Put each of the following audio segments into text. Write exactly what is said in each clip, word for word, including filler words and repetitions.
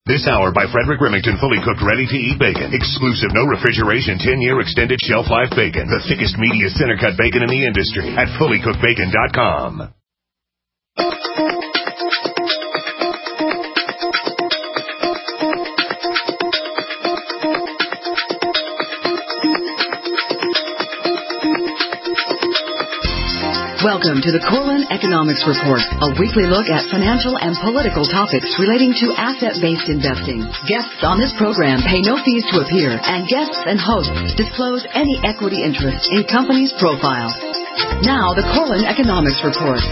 This hour by Frederick Remington, fully cooked, ready-to-eat bacon. Exclusive, no refrigeration, ten-year extended shelf life bacon. The thickest, meatiest, center-cut bacon in the industry at fully cooked bacon dot com. Welcome to the Corlin Economics Report, a weekly look at financial and political topics relating to asset-based investing. Guests on this program pay no fees to appear, and guests and hosts disclose any equity interest in companies' profiles. Now, the Corlin Economics Report.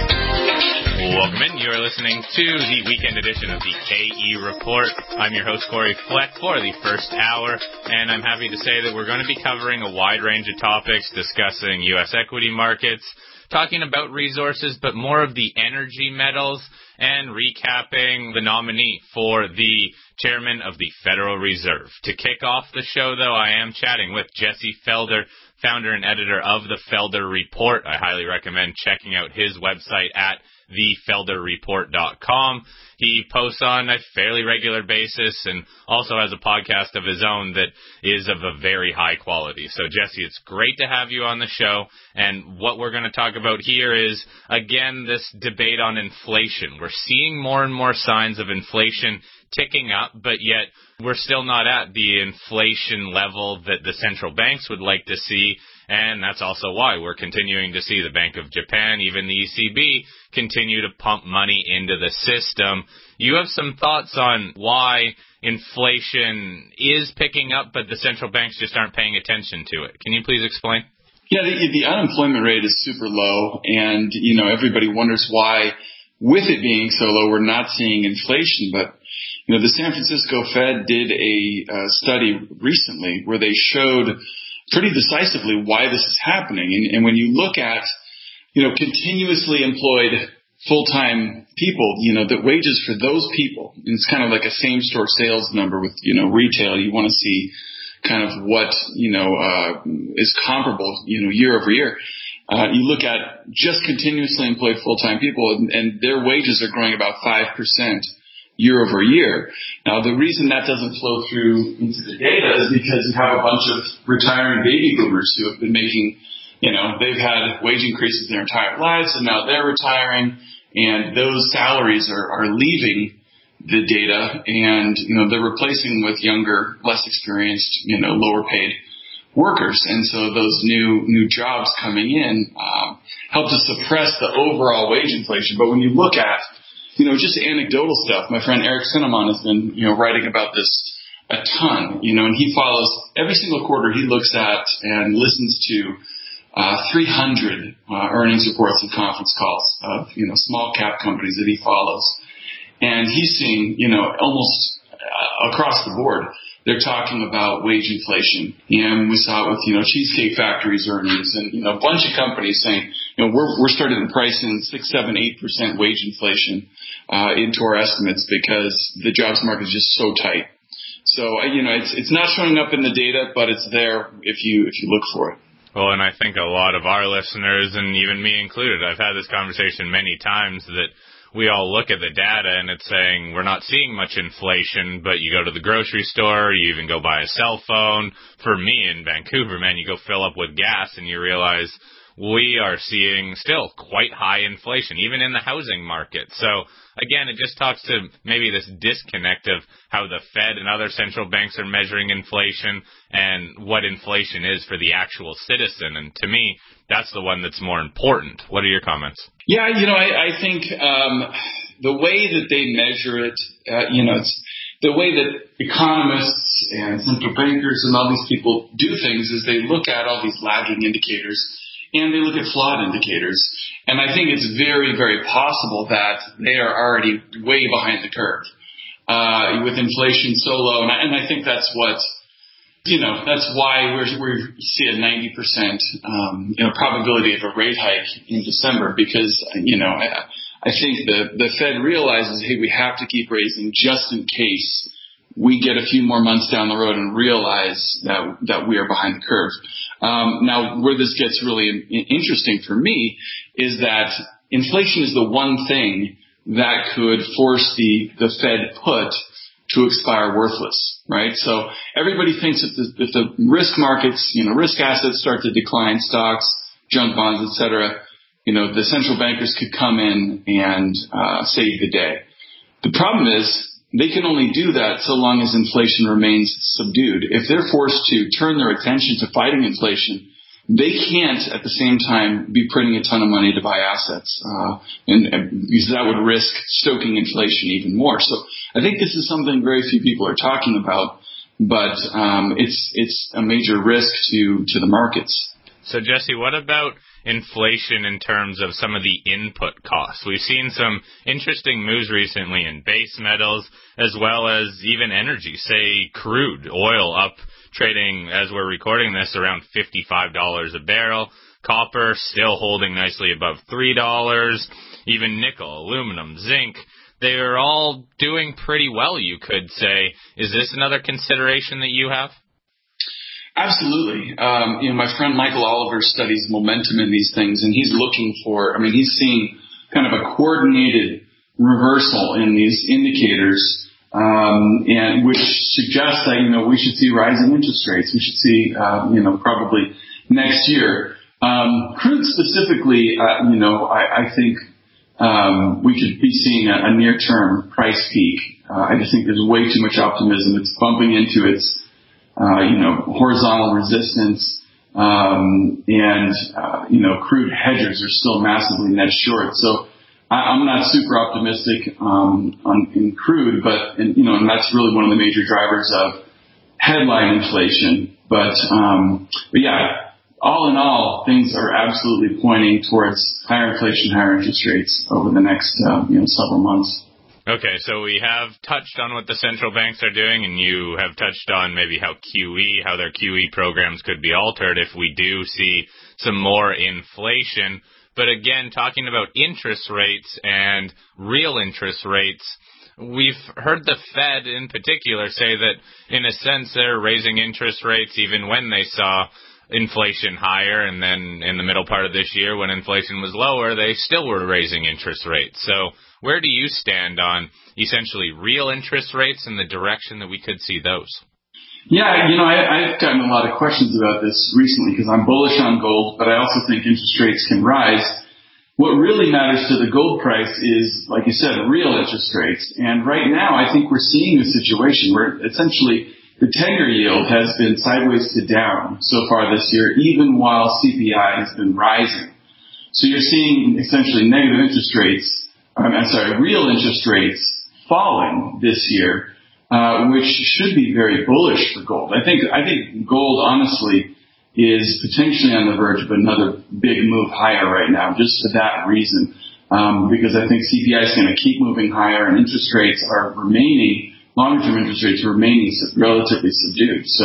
Welcome in. You are listening to the weekend edition of the K E Report. I'm your host, Corey Fleck, for the first hour, and I'm happy to say that we're going to be covering a wide range of topics, discussing U S equity markets, talking about resources, but more of the energy metals, and recapping the nominee for the chairman of the Federal Reserve. To kick off the show, though, I am chatting with Jesse Felder, founder and editor of the Felder Report. I highly recommend checking out his website at the felder report dot com. He posts on a fairly regular basis and also has a podcast of his own that is of a very high quality. So, Jesse, it's great to have you on the show. And what we're going to talk about here is, again, this debate on inflation. We're seeing more and more signs of inflation ticking up, but yet we're still not at the inflation level that the central banks would like to see. And that's also why we're continuing to see the Bank of Japan, even the E C B, continue to pump money into the system. You have some thoughts on why inflation is picking up, but the central banks just aren't paying attention to it. Can you please explain? Yeah, the, the unemployment rate is super low, and, you know, everybody wonders why, with it being so low, we're not seeing inflation. But, you know, the San Francisco Fed did a uh, study recently where they showed pretty decisively why this is happening. And, and when you look at, you know, continuously employed full-time people, you know, the wages for those people, and it's kind of like a same-store sales number with, you know, retail. You want to see kind of what, you know, uh, is comparable, you know, year over year. Uh, you look at just continuously employed full-time people, and, and their wages are growing about five percent year over year. Now, the reason that doesn't flow through into the data is because you have a bunch of retiring baby boomers who have been making, you know, they've had wage increases their entire lives, and now they're retiring, and those salaries are, are leaving the data, and, you know, they're replacing with younger, less experienced, you know, lower paid workers. And so those new new jobs coming in um, help to suppress the overall wage inflation. But when you look at, you know, just anecdotal stuff, my friend Eric Cinnamon has been, you know, writing about this a ton, you know, and he follows every single quarter. He looks at and listens to uh, three hundred uh, earnings reports and conference calls of, you know, small cap companies that he follows. And he's seeing, you know, almost uh, across the board, they're talking about wage inflation. And we saw it with, you know, Cheesecake Factory's earnings and, you know, a bunch of companies saying, you know, we're, we're starting to price in six, seven, eight percent wage inflation uh, into our estimates because the jobs market is just so tight. So, you know, it's it's not showing up in the data, but it's there if you if you look for it. Well, and I think a lot of our listeners, and even me included, I've had this conversation many times, that we all look at the data and it's saying we're not seeing much inflation, but you go to the grocery store, you even go buy a cell phone. For me in Vancouver, man, you go fill up with gas and you realize we are seeing still quite high inflation, even in the housing market. So, again, it just talks to maybe this disconnect of how the Fed and other central banks are measuring inflation and what inflation is for the actual citizen. And to me, that's the one that's more important. What are your comments? Yeah, you know, I, I think um, the way that they measure it, uh, you know, it's the way that economists and central bankers and all these people do things is they look at all these lagging indicators and they look at flawed indicators. And I think it's very, very possible that they are already way behind the curve uh, with inflation so low. And I, and I think that's what, you know, that's why we're, we see a ninety percent um, you know, probability of a rate hike in December because, you know, I, I think the, the Fed realizes, hey, we have to keep raising just in case we get a few more months down the road and realize that that we are behind the curve. Um, now, where this gets really interesting for me is that inflation is the one thing that could force the, the Fed put to expire worthless, right? So everybody thinks if the, if the risk markets, you know, risk assets start to decline, stocks, junk bonds, et cetera, you know, the central bankers could come in and uh, save the day. The problem is they can only do that so long as inflation remains subdued. If they're forced to turn their attention to fighting inflation, they can't at the same time be printing a ton of money to buy assets, uh, and, and because that would risk stoking inflation even more. So I think this is something very few people are talking about, but um, it's it's a major risk to, to the markets. So, Jesse, what about inflation in terms of some of the input costs? We've seen some interesting moves recently in base metals as well as even energy, say crude oil up, trading as we're recording this around fifty-five dollars a barrel. Copper still holding nicely above three dollars. Even nickel, aluminum, zinc, they're all doing pretty well, you could say. Is this another consideration that you have? Absolutely. Um, you know, my friend Michael Oliver studies momentum in these things, and he's looking for, I mean, he's seeing kind of a coordinated reversal in these indicators, um, and which suggests that, you know, we should see rising interest rates. We should see, uh, you know, probably next year. Um, crude specifically, uh, you know, I, I think um, we could be seeing a, a near-term price peak. Uh, I just think there's way too much optimism. It's bumping into its Uh, you know, horizontal resistance, um, and, uh, you know, crude hedgers are still massively net short. So I, I'm not super optimistic, um, on, in crude, but, and, you know, and that's really one of the major drivers of headline inflation. But, um, but yeah, all in all, things are absolutely pointing towards higher inflation, higher interest rates over the next, uh, you know, several months. Okay, so we have touched on what the central banks are doing, and you have touched on maybe how Q E, how their Q E programs could be altered if we do see some more inflation. But again, talking about interest rates and real interest rates, we've heard the Fed in particular say that, in a sense, they're raising interest rates even when they saw inflation higher, and then in the middle part of this year when inflation was lower, they still were raising interest rates. So where do you stand on essentially real interest rates and the direction that we could see those? Yeah, you know, I, I've gotten a lot of questions about this recently because I'm bullish on gold, but I also think interest rates can rise. What really matters to the gold price is, like you said, real interest rates. And right now, I think we're seeing a situation where essentially the ten-year yield has been sideways to down so far this year, even while C P I has been rising. So you're seeing essentially negative interest rates, I'm sorry, real interest rates falling this year, uh, which should be very bullish for gold. I think, I think gold, honestly, is potentially on the verge of another big move higher right now, just for that reason. Um, because I think C P I is going to keep moving higher and interest rates are remaining, longer-term interest rates are remaining relatively subdued. So,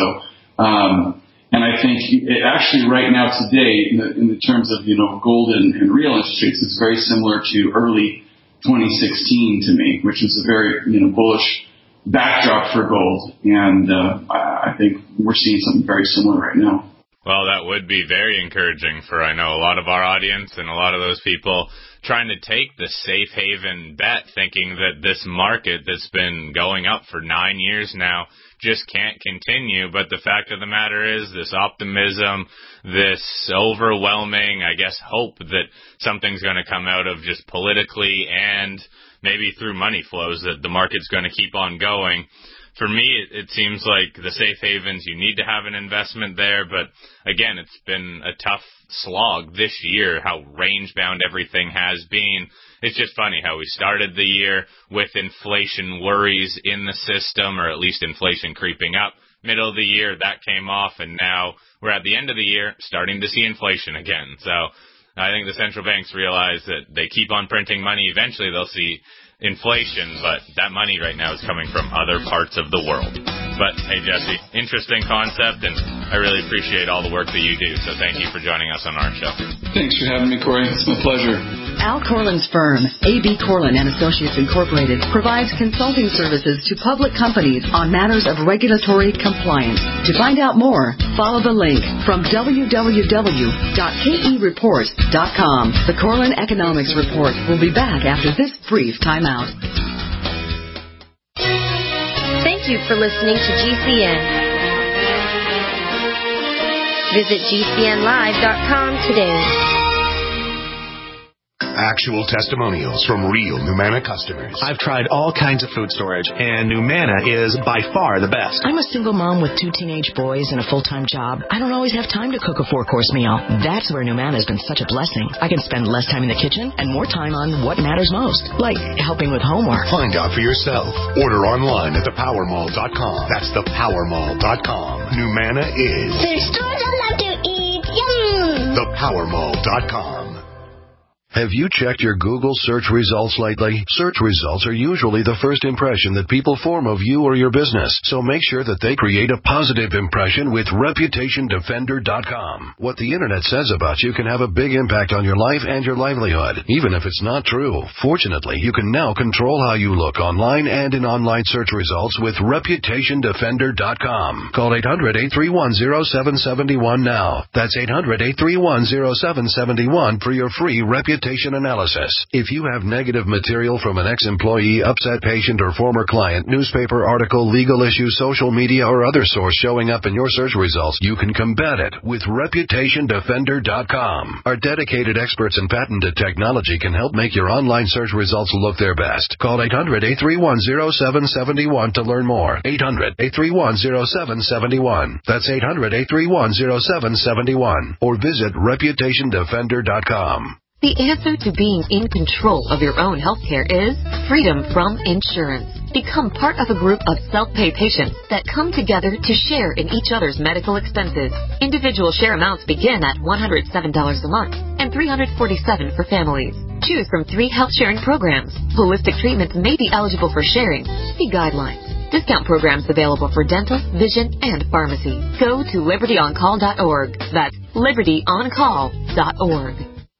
um, and I think it actually right now today, in the, in the terms of, you know, gold and, and real interest rates, it's very similar to early twenty sixteen to me, which is a very, you know, bullish backdrop for gold. And uh, I think we're seeing something very similar right now. Well, that would be very encouraging for, I know, a lot of our audience and a lot of those people trying to take the safe haven bet, thinking that this market that's been going up for nine years now just can't continue. But the fact of the matter is this optimism, this overwhelming, I guess, hope that something's going to come out of just politically and maybe through money flows, that the market's going to keep on going. For me, it, it seems like the safe havens, you need to have an investment there. But again, it's been a tough slog this year, how range-bound everything has been. It's just funny how we started the year with inflation worries in the system, or at least inflation creeping up. Middle of the year, that came off, and now we're at the end of the year starting to see inflation again. So I think the central banks realize that they keep on printing money. Eventually they'll see inflation, but that money right now is coming from other parts of the world. But, hey, Jesse, interesting concept, and I really appreciate all the work that you do, so thank you for joining us on our show. Thanks for having me, Corey. It's my pleasure. Al Corlin's firm, A B Corlin and Associates Incorporated, provides consulting services to public companies on matters of regulatory compliance. To find out more, follow the link from w w w dot k e report dot com. The Corlin Economics Report will be back after this brief timeout. Thank you for listening to G C N. Visit G C N live dot com today. Actual testimonials from real Numanna customers. I've tried all kinds of food storage, and Numanna is by far the best. I'm a single mom with two teenage boys and a full-time job. I don't always have time to cook a four-course meal. That's where Numanna has been such a blessing. I can spend less time in the kitchen and more time on what matters most, like helping with homework. Find out for yourself. Order online at the power mall dot com. That's the power mall dot com. Numanna is the stores I love to eat. Yum! the power mall dot com. Have you checked your Google search results lately? Search results are usually the first impression that people form of you or your business, so make sure that they create a positive impression with reputation defender dot com. What the internet says about you can have a big impact on your life and your livelihood, even if it's not true. Fortunately, you can now control how you look online and in online search results with reputation defender dot com. Call eight hundred, eight three one, zero seven seven one now. That's eight hundred, eight three one, zero seven seven one for your free reputation analysis. If you have negative material from an ex-employee, upset patient, or former client, newspaper article, legal issue, social media, or other source showing up in your search results, you can combat it with reputation defender dot com. Our dedicated experts in patented technology can help make your online search results look their best. Call eight hundred, eight three one, zero seven seven one to learn more. eight hundred, eight three one, zero seven seven one. That's eight hundred, eight three one, zero seven seven one. Or visit reputation defender dot com. The answer to being in control of your own healthcare is freedom from insurance. Become part of a group of self-pay patients that come together to share in each other's medical expenses. Individual share amounts begin at one hundred seven dollars a month and three hundred forty-seven dollars for families. Choose from three health sharing programs. Holistic treatments may be eligible for sharing. See guidelines. Discount programs available for dental, vision, and pharmacy. Go to liberty on call dot org. That's liberty on call dot org.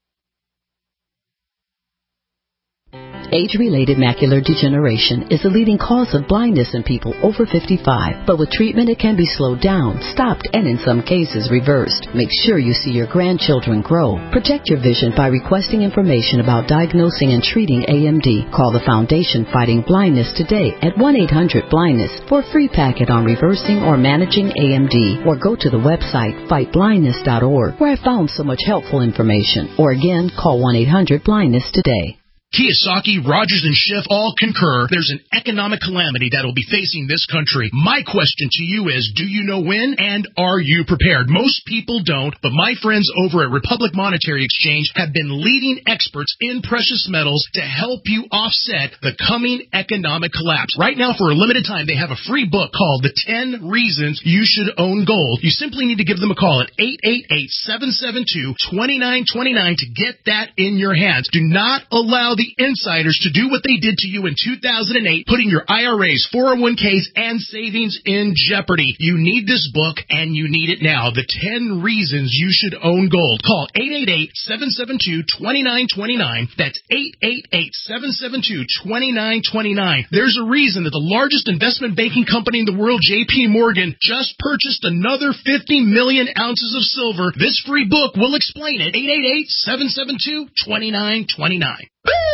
Age-related macular degeneration is the leading cause of blindness in people over fifty-five. But with treatment, it can be slowed down, stopped, and in some cases reversed. Make sure you see your grandchildren grow. Protect your vision by requesting information about diagnosing and treating A M D. Call the Foundation Fighting Blindness today at one eight hundred blindness for a free packet on reversing or managing A M D. Or go to the website fight blindness dot org, where I found so much helpful information. Or again, call one eight hundred blindness today. Kiyosaki, Rogers, and Schiff all concur there's an economic calamity that will be facing this country. My question to you is, do you know when, and are you prepared? Most people don't, but my friends over at Republic Monetary Exchange have been leading experts in precious metals to help you offset the coming economic collapse. Right now, for a limited time, they have a free book called The ten Reasons You Should Own Gold. You simply need to give them a call at eight eight eight, seven seven two, two nine two nine to get that in your hands. Do not allow the insiders to do what they did to you in two thousand eight, putting your I R As, four oh one k's, and savings in jeopardy. You need this book, and you need it now. The ten Reasons You Should Own Gold. Call eight eight eight, seven seven two, two nine two nine. That's eight eight eight, seven seven two, two nine two nine. There's a reason that the largest investment banking company in the world, J P Morgan, just purchased another fifty million ounces of silver. This free book will explain it. eight eight eight, seven seven two, two nine two nine.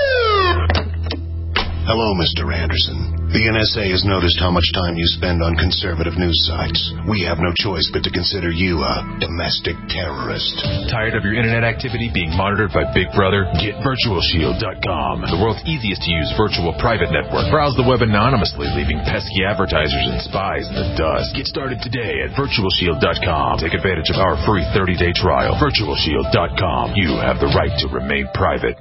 Hello, Mister Anderson. The N S A has noticed how much time you spend on conservative news sites. We have no choice but to consider you a domestic terrorist. Tired of your internet activity being monitored by Big Brother? Get virtual shield dot com, the world's easiest to use virtual private network. Browse the web anonymously, leaving pesky advertisers and spies in the dust. Get started today at virtual shield dot com. Take advantage of our free thirty-day trial. virtual shield dot com. You have the right to remain private.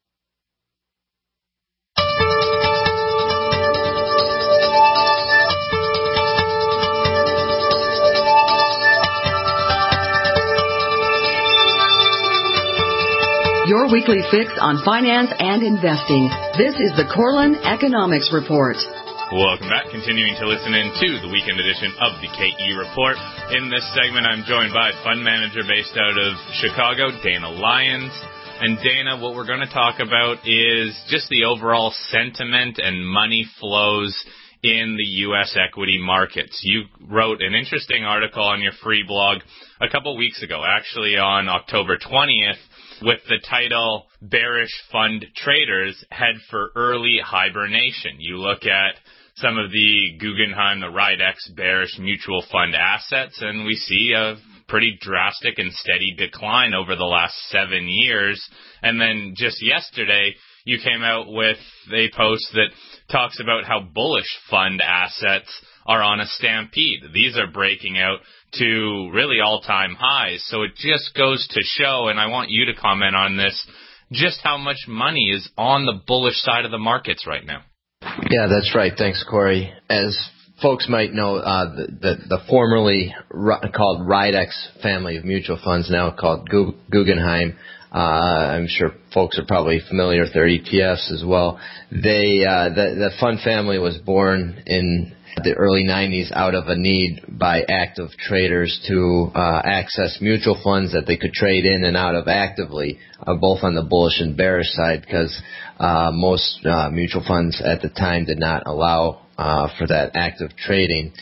Your weekly fix on finance and investing. This is the Corlin Economics Report. Welcome back. Continuing to listen in to the weekend edition of the K E Report. In this segment, I'm joined by fund manager based out of Chicago, Dana Lyons. And Dana, what we're going to talk about is just the overall sentiment and money flows in the U S equity markets. You wrote an interesting article on your free blog a couple weeks ago, actually on October twentieth, with the title, Bearish Fund Traders Head for Early Hibernation. You look at some of the Guggenheim, the Ridex bearish mutual fund assets, and we see a pretty drastic and steady decline over the last seven years. And then just yesterday, you came out with a post that talks about how bullish fund assets are on a stampede. These are breaking out to really all-time highs. So it just goes to show, and I want you to comment on this, just how much money is on the bullish side of the markets right now. Yeah, that's right. Thanks, Corey. As folks might know, uh, the, the, the formerly called Ridex family of mutual funds, now called Guggenheim, uh, I'm sure folks are probably familiar with their E T Fs as well. They, uh, the, the fund family was born in the early nineties out of a need by active traders to uh, access mutual funds that they could trade in and out of actively, uh, both on the bullish and bearish side, because uh, most uh, mutual funds at the time did not allow uh, for that active trading.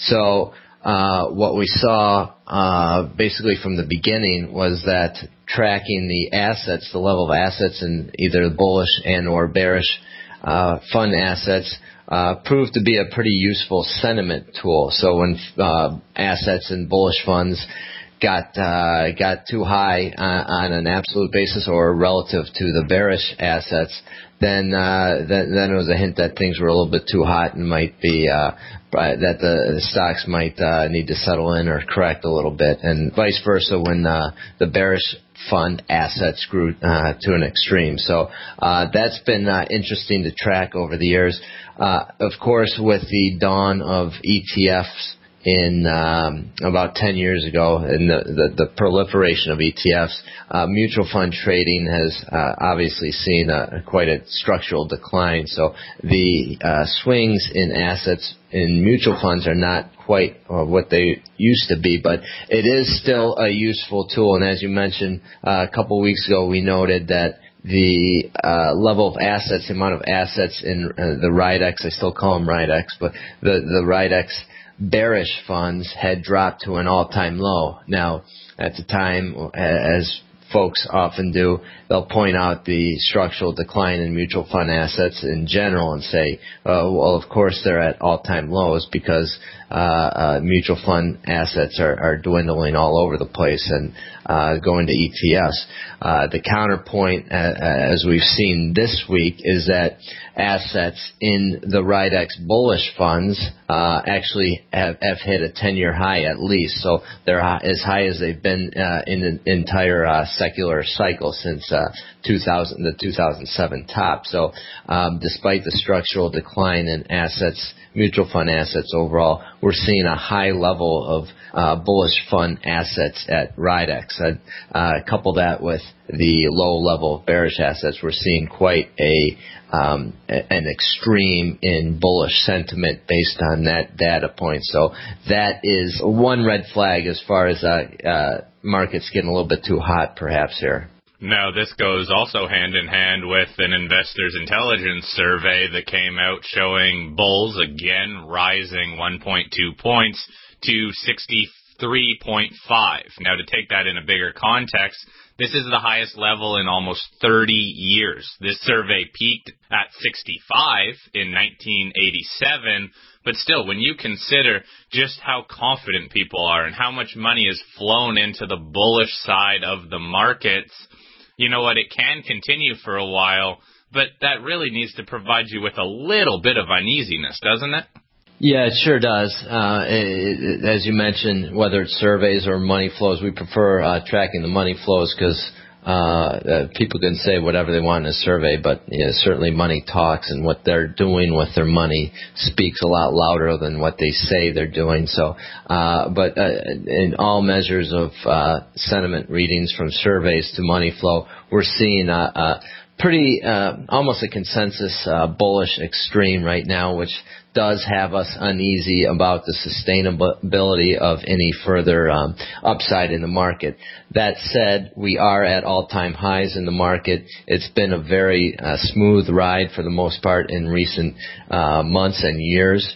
So uh, what we saw uh, basically from the beginning was that tracking the assets, the level of assets in either bullish and or bearish uh, fund assets, Uh, proved to be a pretty useful sentiment tool. So when uh, assets in bullish funds got uh, got too high on, on an absolute basis or relative to the bearish assets, then uh, then, then it was a hint that things were a little bit too hot and might be uh, that the, the stocks might uh, need to settle in or correct a little bit, and vice versa when uh, the bearish fund assets grew uh, to an extreme. So uh, that's been uh, interesting to track over the years. Uh, of course, with the dawn of E T Fs in um, about ten years ago, and the, the, the proliferation of E T Fs, uh, mutual fund trading has uh, obviously seen a, quite a structural decline. So the uh, swings in assets in mutual funds are not quite uh, what they used to be, but it is still a useful tool. And as you mentioned uh, a couple weeks ago, we noted that the uh, level of assets, the amount of assets in uh, the Ridex, I still call them Ridex, but the, the Ridex bearish funds had dropped to an all-time low. Now, at the time, as folks often do, they'll point out the structural decline in mutual fund assets in general and say, uh, well, of course they're at all-time lows because uh, uh, mutual fund assets are, are dwindling all over the place and uh, going to E T Fs. Uh, the counterpoint, uh, as we've seen this week, is that assets in the Ridex bullish funds uh, actually have, have hit a ten-year high at least. So they're as high as they've been uh, in the entire uh, secular cycle since uh, two thousand, the two thousand seven top. So um, despite the structural decline in assets, mutual fund assets overall, we're seeing a high level of uh, bullish fund assets at Ridex. Uh, uh, couple that with the low level of bearish assets, we're seeing quite a um, an extreme in bullish sentiment based on that data point. So that is one red flag as far as uh, uh, markets getting a little bit too hot, perhaps here. Now, this goes also hand in hand with an Investors Intelligence survey that came out showing bulls again rising one point two points to sixty-three point five. Now, to take that in a bigger context, this is the highest level in almost thirty years. This survey peaked at sixty-five in nineteen eighty-seven, but still, when you consider just how confident people are and how much money has flown into the bullish side of the markets, you know what, it can continue for a while, but that really needs to provide you with a little bit of uneasiness, doesn't it? Yeah, it sure does. Uh, it, it, as you mentioned, whether it's surveys or money flows, we prefer uh, tracking the money flows because uh, uh, people can say whatever they want in a survey, but you know, certainly money talks, and what they're doing with their money speaks a lot louder than what they say they're doing. So, uh, but uh, in all measures of uh, sentiment readings from surveys to money flow, we're seeing a, a pretty uh, almost a consensus uh, bullish extreme right now, which does have us uneasy about the sustainability of any further um, upside in the market. That said, we are at all-time highs in the market. It's been a very uh, smooth ride for the most part in recent uh, months and years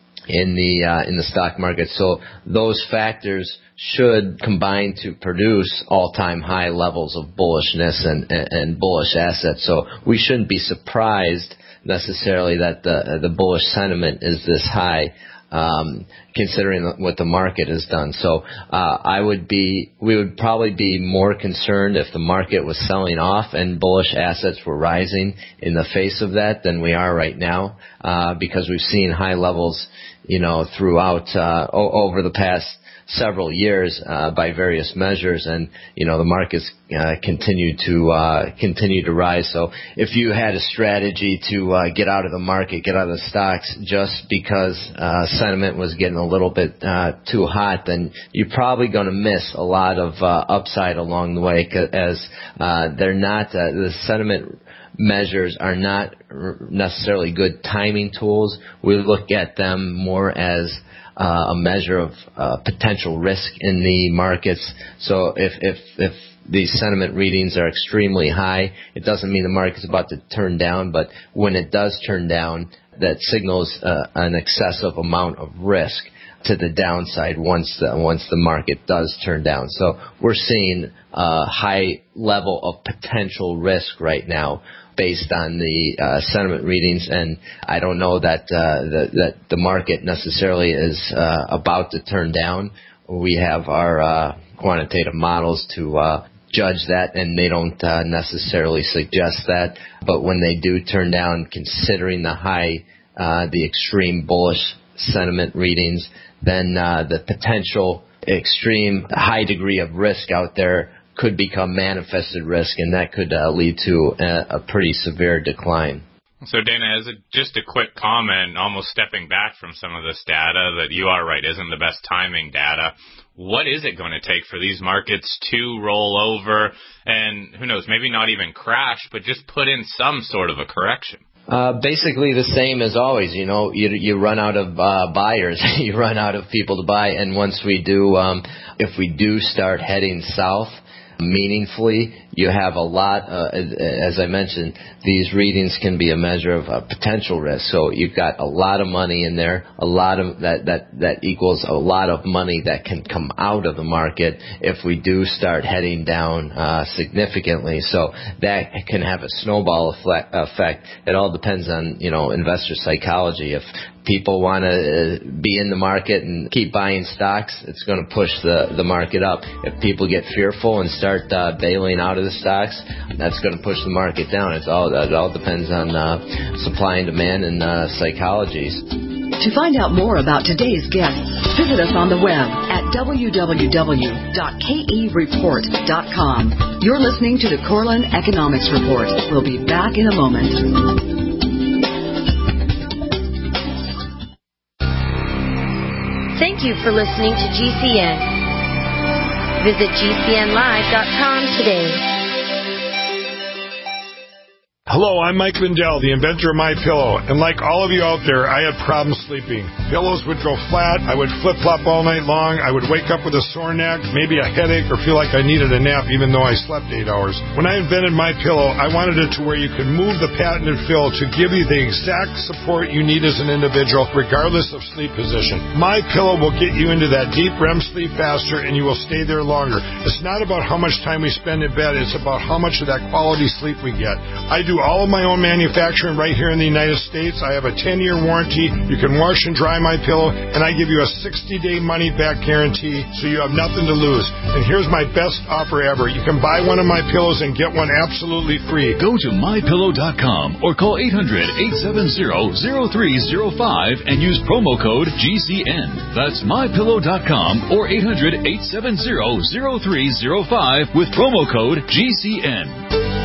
in the uh, in the stock market. So those factors should combine to produce all-time high levels of bullishness and, and, and bullish assets. So we shouldn't be surprised necessarily that the the bullish sentiment is this high, um, considering what the market has done. So uh, I would be, we would probably be more concerned if the market was selling off and bullish assets were rising in the face of that than we are right now, uh, because we've seen high levels, you know, throughout uh, o- over the past several years uh, by various measures, and you know the markets uh, continue to uh, continue to rise. So if you had a strategy to uh, get out of the market, get out of the stocks just because uh, sentiment was getting a little bit uh, too hot, then you're probably going to miss a lot of uh, upside along the way, as uh, they're not uh, the sentiment measures are not necessarily good timing tools. We look at them more as Uh, a measure of uh, potential risk in the markets. So if, if, if these sentiment readings are extremely high, it doesn't mean the market's about to turn down, but when it does turn down, that signals uh, an excessive amount of risk to the downside once the, once the market does turn down. So we're seeing a high level of potential risk right now based on the uh, sentiment readings, and I don't know that uh, the, that the market necessarily is uh, about to turn down. We have our uh, quantitative models to uh, judge that, and they don't uh, necessarily suggest that. But when they do turn down, considering the high, uh, the extreme bullish sentiment readings, then uh, the potential extreme high degree of risk out there could become manifested risk, and that could uh, lead to a, a pretty severe decline. So, Dana, as a, just a quick comment, almost stepping back from some of this data that you are right isn't the best timing data, what is it going to take for these markets to roll over and, who knows, maybe not even crash, but just put in some sort of a correction? Uh, basically the same as always. You know, you, you run out of uh, buyers, you run out of people to buy, and once we do, um, if we do start heading south meaningfully, you have a lot, uh, as I mentioned, these readings can be a measure of uh, potential risk. So you've got a lot of money in there, a lot of that, that, that equals a lot of money that can come out of the market if we do start heading down uh, significantly. So that can have a snowball effect. It all depends on, you know, investor psychology. If people want to be in the market and keep buying stocks, it's going to push the, the market up. If people get fearful and start uh, bailing out of the stocks, that's going to push the market down. It's all, it all depends on uh, supply and demand and uh, psychologies. To find out more about today's guest, visit us on the web at w w w dot k e report dot com. You're listening to the Korelin Economics Report. We'll be back in a moment. Thank you for listening to G C N. Visit G C N live dot com today. Hello, I'm Mike Lindell, the inventor of MyPillow, and like all of you out there, I had problems sleeping. Pillows would go flat, I would flip-flop all night long, I would wake up with a sore neck, maybe a headache, or feel like I needed a nap even though I slept eight hours. When I invented MyPillow, I wanted it to where you could move the patented fill to give you the exact support you need as an individual, regardless of sleep position. MyPillow will get you into that deep R E M sleep faster, and you will stay there longer. It's not about how much time we spend in bed, it's about how much of that quality sleep we get. I do all of my own manufacturing right here in the United States. I have a ten-year warranty. You can wash and dry my pillow, and I give you a sixty-day money-back guarantee, so you have nothing to lose. And here's my best offer ever. You can buy one of my pillows and get one absolutely free. Go to my pillow dot com or call eight hundred, eight seven zero, zero three zero five and use promo code G C N. That's my pillow dot com or eight hundred, eight seven zero, zero three zero five with promo code G C N.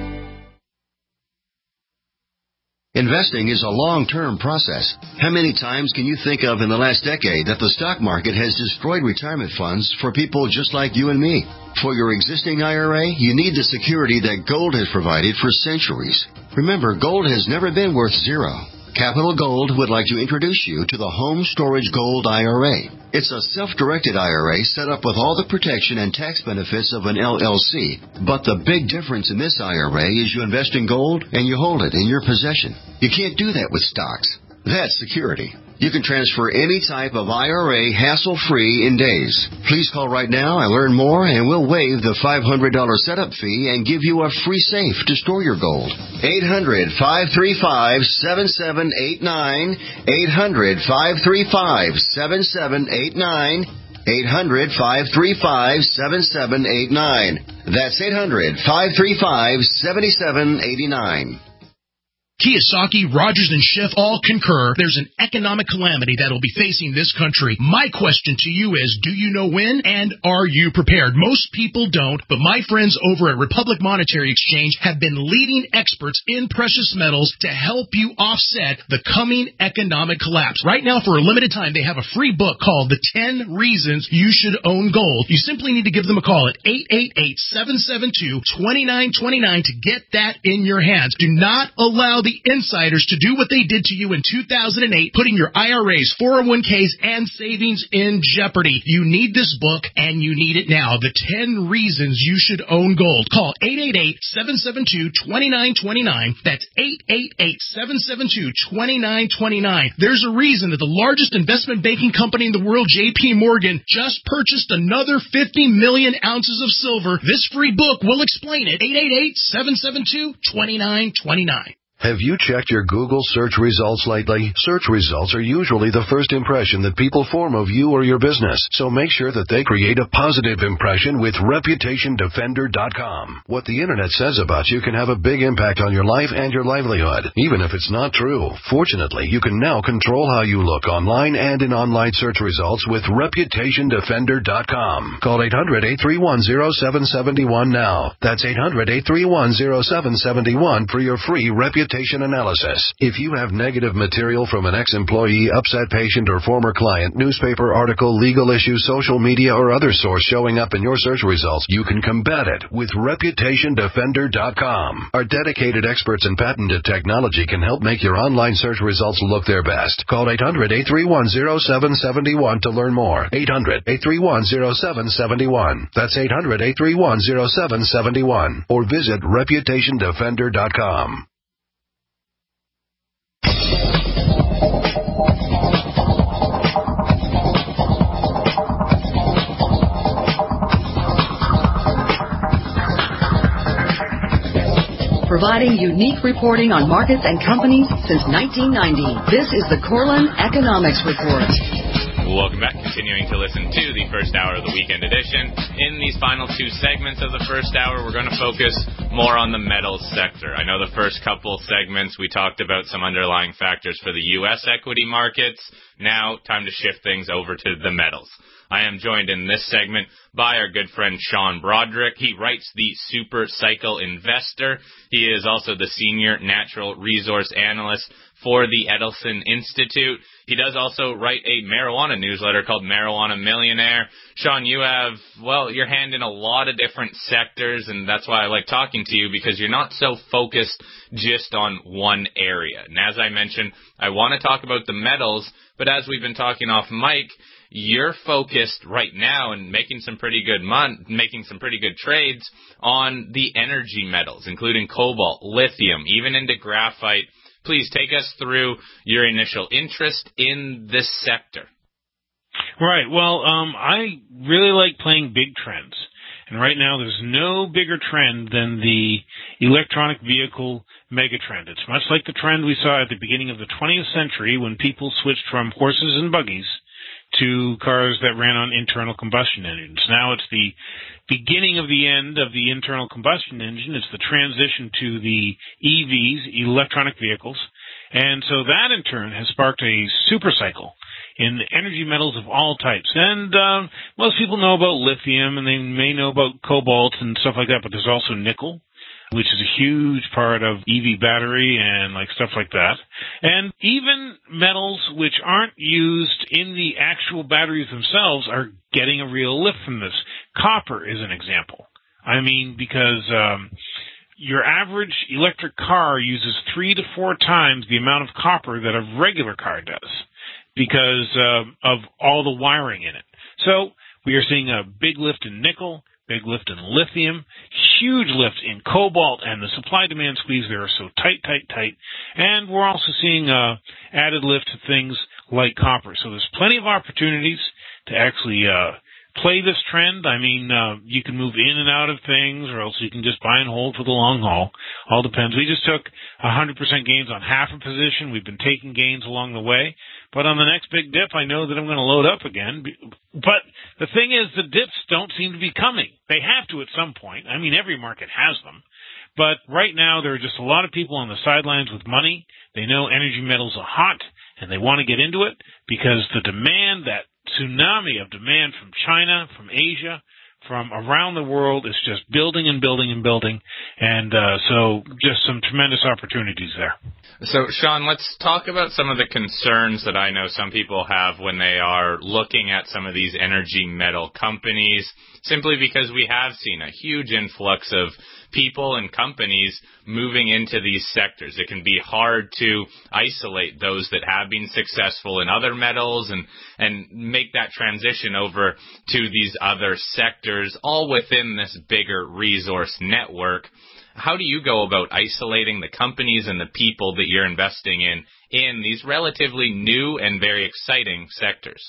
Investing is a long-term process. How many times can you think of in the last decade that the stock market has destroyed retirement funds for people just like you and me? For your existing I R A, you need the security that gold has provided for centuries. Remember, gold has never been worth zero. Capital Gold would like to introduce you to the Home Storage Gold I R A. It's a self-directed I R A set up with all the protection and tax benefits of an L L C. But the big difference in this I R A is you invest in gold and you hold it in your possession. You can't do that with stocks. That's security. You can transfer any type of I R A hassle-free in days. Please call right now and learn more, and we'll waive the five hundred dollars setup fee and give you a free safe to store your gold. eight hundred, five three five, seven seven eight nine. eight hundred, five three five, seven seven eight nine. eight hundred, five three five, seven seven eight nine. That's eight hundred, five three five, seven seven eight nine. Kiyosaki, Rogers, and Schiff all concur there's an economic calamity that will be facing this country. My question to you is, do you know when, and are you prepared? Most people don't, but my friends over at Republic Monetary Exchange have been leading experts in precious metals to help you offset the coming economic collapse. Right now, for a limited time, they have a free book called The ten Reasons You Should Own Gold. You simply need to give them a call at eight eight eight, seven seven two, two nine two nine to get that in your hands. Do not allow the insiders to do what they did to you in two thousand eight, putting your I R As, four oh one k's, and savings in jeopardy. You need this book, and you need it now. The ten Reasons You Should Own Gold. Call eight eight eight, seven seven two, two nine two nine. That's eight eight eight, seven seven two, two nine two nine. There's a reason that the largest investment banking company in the world, J P Morgan, just purchased another fifty million ounces of silver. This free book will explain it. eight eight eight, seven seven two, two nine two nine. Have you checked your Google search results lately? Search results are usually the first impression that people form of you or your business, so make sure that they create a positive impression with Reputation Defender dot com. What the internet says about you can have a big impact on your life and your livelihood, even if it's not true. Fortunately, you can now control how you look online and in online search results with Reputation Defender dot com. Call eight hundred, eight three one, oh seven seven one now. That's eight hundred, eight three one, oh seven seven one for your free Reputation analysis. If you have negative material from an ex-employee, upset patient, or former client, newspaper article, legal issue, social media, or other source showing up in your search results, you can combat it with Reputation Defender dot com. Our dedicated experts in patented technology can help make your online search results look their best. Call eight hundred, eight three one, oh seven seven one to learn more. eight hundred, eight three one, oh seven seven one. That's eight hundred, eight three one, oh seven seven one. Or visit Reputation Defender dot com. Providing unique reporting on markets and companies since nineteen ninety. This is the Corlin Economics Report. Welcome back. Continuing to listen to the first hour of the weekend edition. In these final two segments of the first hour, we're going to focus more on the metals sector. I know the first couple segments we talked about some underlying factors for the U S equity markets. Now, time to shift things over to the metals. I am joined in this segment by our good friend Sean Broderick. He writes the Super Cycle Investor. He is also the Senior Natural Resource Analyst for the Edelson Institute. He does also write a marijuana newsletter called Marijuana Millionaire. Sean, you have, well, your hand in a lot of different sectors, and that's why I like talking to you, because you're not so focused just on one area. And as I mentioned, I want to talk about the metals, but as we've been talking off mic, you're focused right now and making some pretty good mon- making some pretty good trades on the energy metals, including cobalt, lithium, even into graphite. Please take us through your initial interest in this sector. Right. Well, um, I really like playing big trends. And right now there's no bigger trend than the electronic vehicle megatrend. It's much like the trend we saw at the beginning of the twentieth century when people switched from horses and buggies to cars that ran on internal combustion engines. Now it's the beginning of the end of the internal combustion engine. It's the transition to the E Vs, electronic vehicles. And so that, in turn, has sparked a super cycle in energy metals of all types. And um, most people know about lithium, and they may know about cobalt and stuff like that, but there's also nickel, which is a huge part of E V battery and like stuff like that. And even metals which aren't used in the actual batteries themselves are getting a real lift from this. Copper is an example. I mean, because um, your average electric car uses three to four times the amount of copper that a regular car does because uh, of all the wiring in it. So we are seeing a big lift in nickel, big lift in lithium, huge lift in cobalt, and the supply-demand squeeze there are so tight, tight, tight. And we're also seeing uh, added lift to things like copper. So there's plenty of opportunities to actually uh, play this trend. I mean, uh, you can move in and out of things, or else you can just buy and hold for the long haul. All depends. We just took one hundred percent gains on half a position. We've been taking gains along the way. But on the next big dip, I know that I'm going to load up again. But the thing is, the dips don't seem to be coming. They have to at some point. I mean, every market has them. But right now, there are just a lot of people on the sidelines with money. They know energy metals are hot, and they want to get into it because the demand, that tsunami of demand from China, from Asia, from around the world is just building and building and building. And uh, so just some tremendous opportunities there. So, Sean, let's talk about some of the concerns that I know some people have when they are looking at some of these energy metal companies, simply because we have seen a huge influx of people and companies moving into these sectors. It can be hard to isolate those that have been successful in other metals and, and make that transition over to these other sectors, all within this bigger resource network. How do you go about isolating the companies and the people that you're investing in in these relatively new and very exciting sectors?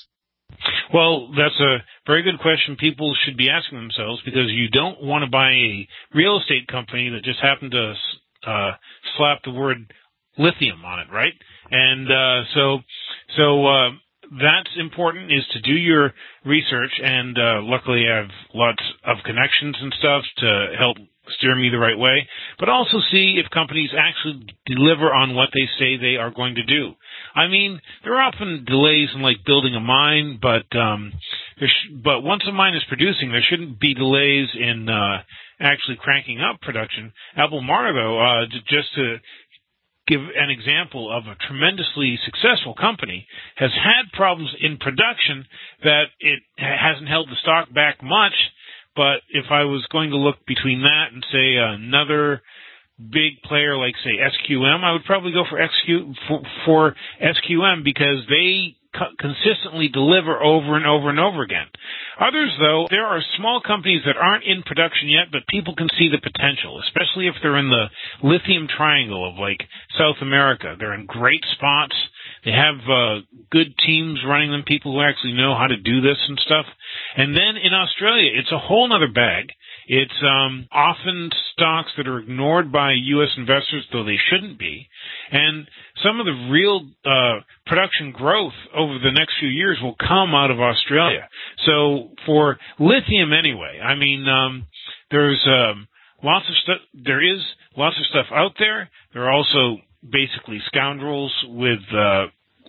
Well, that's a very good question people should be asking themselves, because you don't want to buy a real estate company that just happened to uh, slap the word lithium on it, right? And uh, so, so uh, that's important, is to do your research, and uh, luckily I have lots of connections and stuff to help steer me the right way, but also see if companies actually deliver on what they say they are going to do. I mean, there are often delays in like building a mine, but um, there sh- but once a mine is producing, there shouldn't be delays in uh, actually cranking up production. Albemarle, though, uh, just to give an example of a tremendously successful company, has had problems in production that it hasn't held the stock back much. But if I was going to look between that and, say, another big player like, say, S Q M, I would probably go for, X Q, for, for S Q M, because they co- consistently deliver over and over and over again. Others, though, there are small companies that aren't in production yet, but people can see the potential, especially if they're in the lithium triangle of, like, South America. They're in great spots. They have uh, good teams running them, people who actually know how to do this and stuff. And then in Australia, it's a whole other bag. It's um, often stocks that are ignored by U S investors, though they shouldn't be. And some of the real uh, production growth over the next few years will come out of Australia. So for lithium anyway, I mean, um, there's um, lots of stuff. There is lots of stuff out there. There are also basically scoundrels with, uh,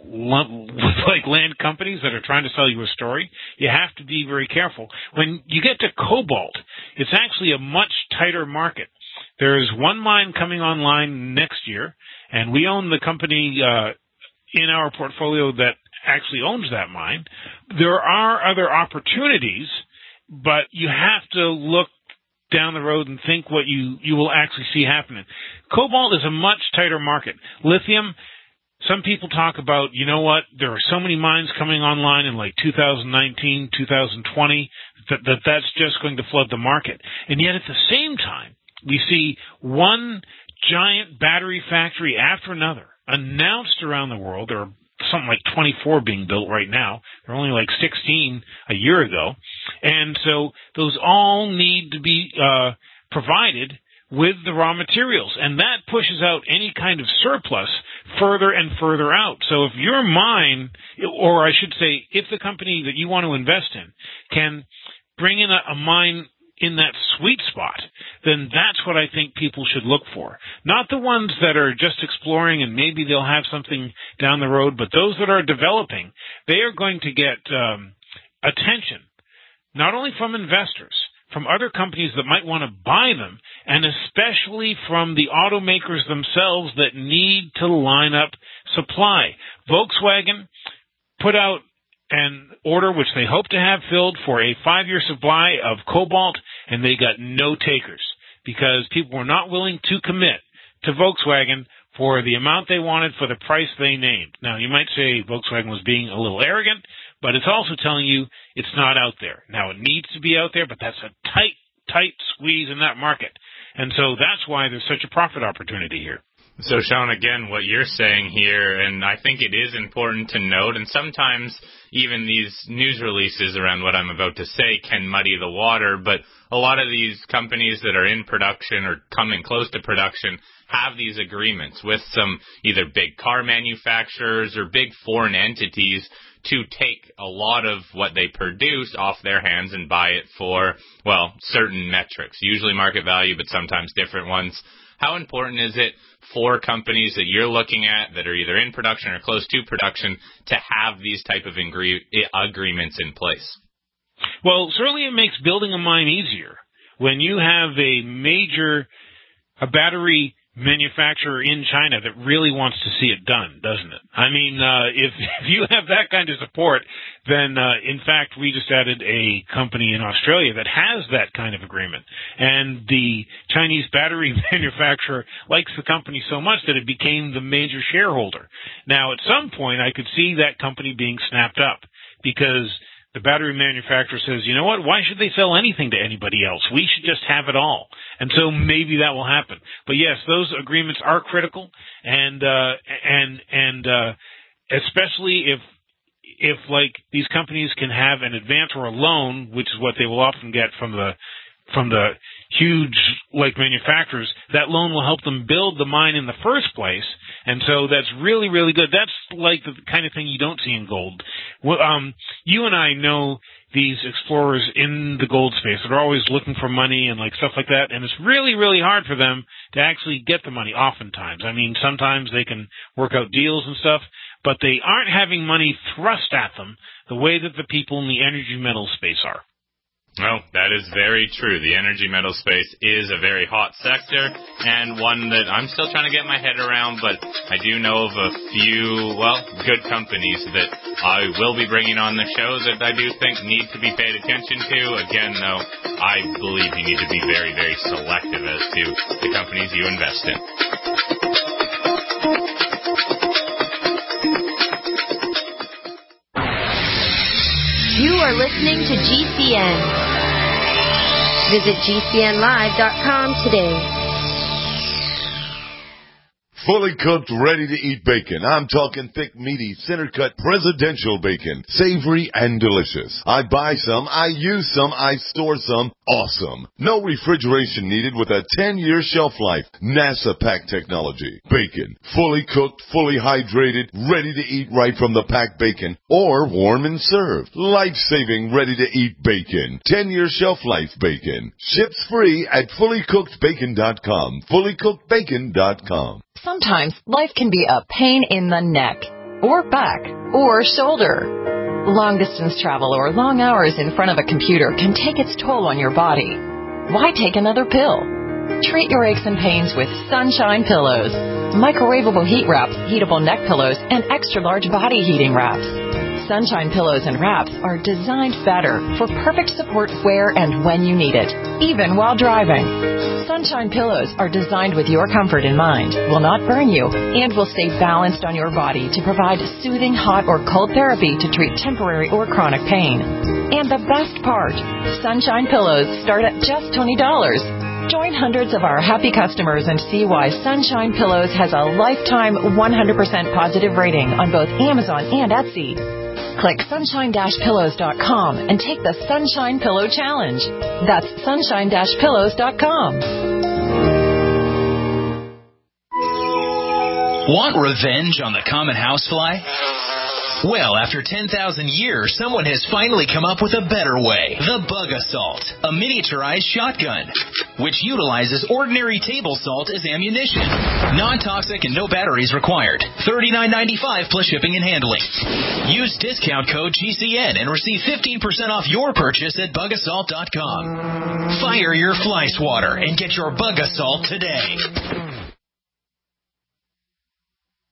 with like land companies that are trying to sell you a story. You have to be very careful. When you get to cobalt, it's actually a much tighter market. There's one mine coming online next year, and we own the company uh, in our portfolio that actually owns that mine. There are other opportunities, but you have to look down the road and think what you, you will actually see happening. Cobalt is a much tighter market. Lithium, some people talk about, you know what, there are so many mines coming online in like two thousand nineteen, two thousand twenty, that, that that's just going to flood the market. And yet at the same time, we see one giant battery factory after another announced around the world. There are something like twenty-four being built right now. There were only like sixteen a year ago. And so those all need to be uh, provided with the raw materials. And that pushes out any kind of surplus further and further out. So if your mine, or I should say, if the company that you want to invest in can bring in a, a mine in that sweet spot, then that's what I think people should look for. Not the ones that are just exploring and maybe they'll have something down the road, but those that are developing, they are going to get um, attention, not only from investors, from other companies that might want to buy them, and especially from the automakers themselves that need to line up supply. Volkswagen put out an order which they hope to have filled for a five-year supply of cobalt, and they got no takers because people were not willing to commit to Volkswagen for the amount they wanted for the price they named. Now, you might say Volkswagen was being a little arrogant, but it's also telling you it's not out there. Now, it needs to be out there, but that's a tight, tight squeeze in that market. And so that's why there's such a profit opportunity here. So, Sean, again, what you're saying here, and I think it is important to note, and sometimes even these news releases around what I'm about to say can muddy the water, but a lot of these companies that are in production or coming close to production have these agreements with some either big car manufacturers or big foreign entities to take a lot of what they produce off their hands and buy it for, well, certain metrics, usually market value, but sometimes different ones. How important is it for companies that you're looking at that are either in production or close to production to have these type of ingre- agreements in place? Well, certainly it makes building a mine easier. When you have a major a battery manufacturer in China that really wants to see it done, doesn't it? I mean, uh, if, if you have that kind of support, then, uh, in fact, we just added a company in Australia that has that kind of agreement. And the Chinese battery manufacturer likes the company so much that it became the major shareholder. Now, at some point, I could see that company being snapped up because the battery manufacturer says, you know what, why should they sell anything to anybody else? We should just have it all. And so maybe that will happen. But yes, those agreements are critical, and uh, and and uh, especially if if like these companies can have an advance or a loan, which is what they will often get from the from the huge like manufacturers, that loan will help them build the mine in the first place. And so that's really, really good. That's like the kind of thing you don't see in gold. Well, um, you and I know these explorers in the gold space that are always looking for money and like stuff like that, and it's really, really hard for them to actually get the money oftentimes. I mean, sometimes they can work out deals and stuff, but they aren't having money thrust at them the way that the people in the energy metal space are. Well, that is very true. The energy metal space is a very hot sector and one that I'm still trying to get my head around, but I do know of a few, well, good companies that I will be bringing on the show that I do think need to be paid attention to. Again, though, I believe you need to be very, very selective as to the companies you invest in. You are listening to G C N. Visit G C N live dot com today. Fully cooked, ready-to-eat bacon. I'm talking thick, meaty, center-cut presidential bacon. Savory and delicious. I buy some, I use some, I store some. Awesome. No refrigeration needed with a ten-year shelf life. NASA pack technology. Bacon. Fully cooked, fully hydrated, ready to eat right from the packed bacon. Or warm and served. Life-saving, ready-to-eat bacon. ten-year shelf life bacon. Ships free at fully cooked bacon dot com. fully cooked bacon dot com. Sometimes life can be a pain in the neck, or back, or shoulder. Long-distance travel or long hours in front of a computer can take its toll on your body. Why take another pill? Treat your aches and pains with Sunshine Pillows. Microwavable heat wraps, heatable neck pillows, and extra-large body heating wraps. Sunshine Pillows and Wraps are designed better for perfect support where and when you need it, even while driving. Sunshine Pillows are designed with your comfort in mind, will not burn you, and will stay balanced on your body to provide soothing hot or cold therapy to treat temporary or chronic pain. And the best part, Sunshine Pillows start at just twenty dollars. Join hundreds of our happy customers and see why Sunshine Pillows has a lifetime one hundred percent positive rating on both Amazon and Etsy. Click sunshine pillows dot com and take the Sunshine Pillow Challenge. That's sunshine pillows dot com. Want revenge on the common housefly? Well, after ten thousand years, someone has finally come up with a better way. The Bug Assault, a miniaturized shotgun, which utilizes ordinary table salt as ammunition. Non-toxic and no batteries required. thirty-nine ninety-five plus shipping and handling. Use discount code G C N and receive fifteen percent off your purchase at bug assault dot com. Fire your fly swatter and get your Bug Assault today.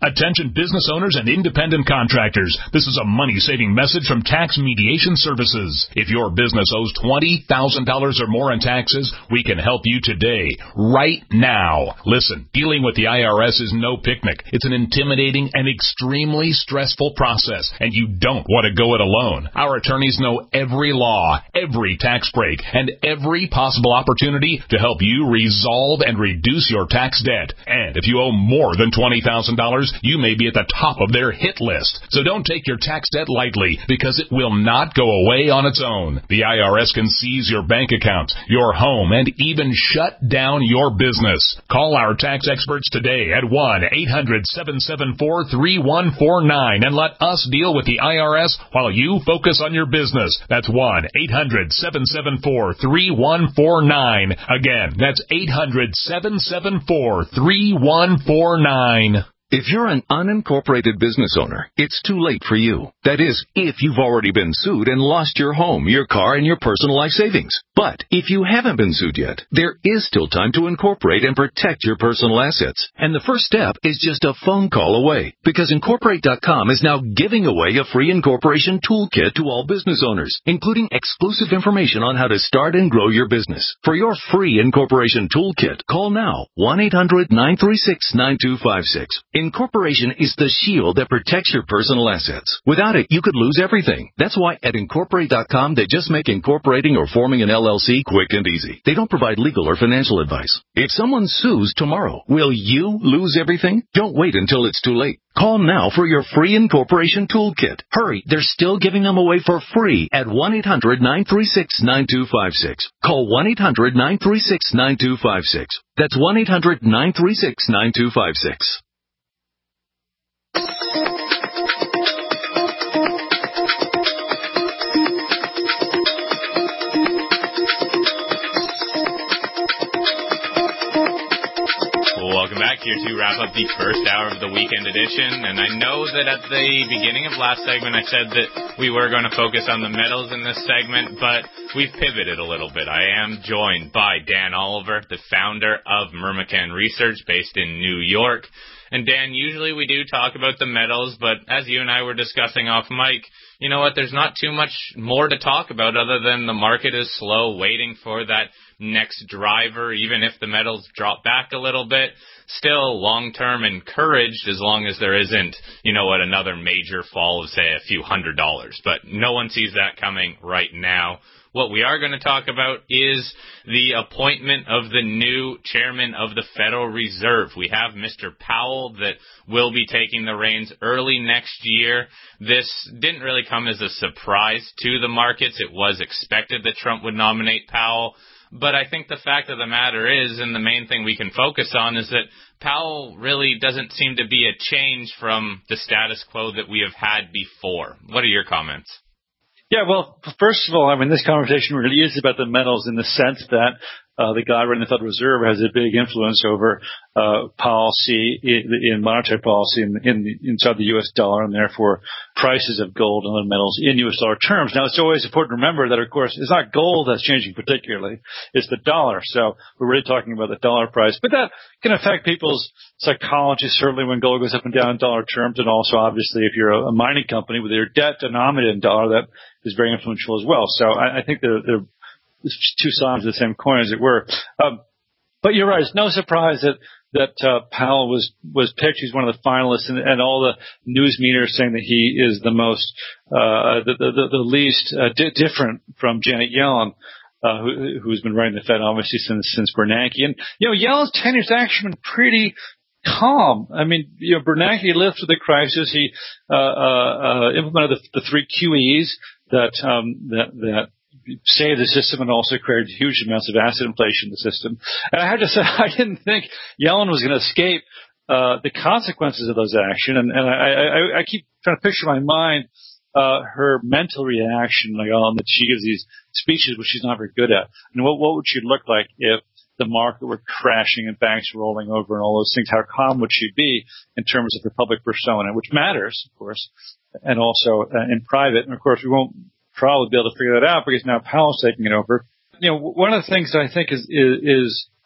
Attention business owners and independent contractors. This is a money-saving message from Tax Mediation Services. If your business owes twenty thousand dollars or more in taxes, we can help you today, right now. Listen, dealing with the I R S is no picnic. It's an intimidating and extremely stressful process, and you don't want to go it alone. Our attorneys know every law, every tax break, and every possible opportunity to help you resolve and reduce your tax debt. And if you owe more than twenty thousand dollars, you may be at the top of their hit list. So don't take your tax debt lightly, because it will not go away on its own. The I R S can seize your bank accounts, your home, and even shut down your business. Call our tax experts today at one eight hundred seven seven four three one four nine and let us deal with the I R S while you focus on your business. That's one eight hundred seven seven four three one four nine. Again, that's eight hundred seven seven four three one four nine. If you're an unincorporated business owner, it's too late for you. That is, if you've already been sued and lost your home, your car, and your personal life savings. But if you haven't been sued yet, there is still time to incorporate and protect your personal assets. And the first step is just a phone call away, because Incorporate dot com is now giving away a free incorporation toolkit to all business owners, including exclusive information on how to start and grow your business. For your free incorporation toolkit, call now, one eight hundred nine three six nine two five six. Incorporation is the shield that protects your personal assets. Without it, you could lose everything. That's why at Incorporate dot com, they just make incorporating or forming an L L C quick and easy. They don't provide legal or financial advice. If someone sues tomorrow, will you lose everything? Don't wait until it's too late. Call now for your free incorporation toolkit. Hurry, they're still giving them away for free at one eight hundred nine three six nine two five six. Call one eight hundred nine three six nine two five six. That's one eight hundred nine three six nine two five six. Welcome back here to wrap up the first hour of the weekend edition. And I know that at the beginning of last segment I said that we were going to focus on the metals in this segment, but we've pivoted a little bit. I am joined by Dan Oliver, the founder of Myrmikan Research, based in New York. And Dan, usually we do talk about the metals, but as you and I were discussing off mic, you know what, there's not too much more to talk about other than the market is slow, waiting for that next driver. Even if the metals drop back a little bit, still long-term encouraged as long as there isn't, you know what, another major fall of, say, a few hundred dollars. But no one sees that coming right now. What we are going to talk about is the appointment of the new chairman of the Federal Reserve. We have Mister Powell that will be taking the reins early next year. This didn't really come as a surprise to the markets. It was expected that Trump would nominate Powell. But I think the fact of the matter is, and the main thing we can focus on, is that Powell really doesn't seem to be a change from the status quo that we have had before. What are your comments? Yeah, well, first of all, I mean, this conversation really is about the metals in the sense that uh, the guy running the Federal Reserve has a big influence over uh, policy in, in monetary policy in, in the, inside the U S dollar, and therefore prices of gold and other metals in U S dollar terms. Now, it's always important to remember that, of course, it's not gold that's changing particularly. It's the dollar. So we're really talking about the dollar price. But that can affect people's psychology, certainly when gold goes up and down in dollar terms, and also, obviously, if you're a, a mining company with your debt denominated in dollar, that is very influential as well. So I, I think they're, they're two sides of the same coin, as it were. Um, but you're right. It's no surprise that that uh, Powell was was picked. He's one of the finalists, and, and all the news media are saying that he is the most, uh, the, the, the least uh, di- different from Janet Yellen, uh, who, who's been running the Fed obviously since since Bernanke. And you know, Yellen's tenure's actually been pretty calm. I mean, you know, Bernanke lived through the crisis. He uh, uh, uh, implemented the, the three Q Es that um, that that. saved the system and also created huge amounts of asset inflation in the system. And I have to say, I didn't think Yellen was going to escape uh, the consequences of those actions. And, and I, I, I keep trying to picture in my mind uh, her mental reaction, like, um, that she gives these speeches, which she's not very good at. And what, what would she look like if the market were crashing and banks rolling over and all those things? How calm would she be in terms of her public persona, which matters, of course, and also uh, in private. And, of course, we won't probably be able to figure that out because now Powell's taking it over. You know, one of the things that I think is, is, is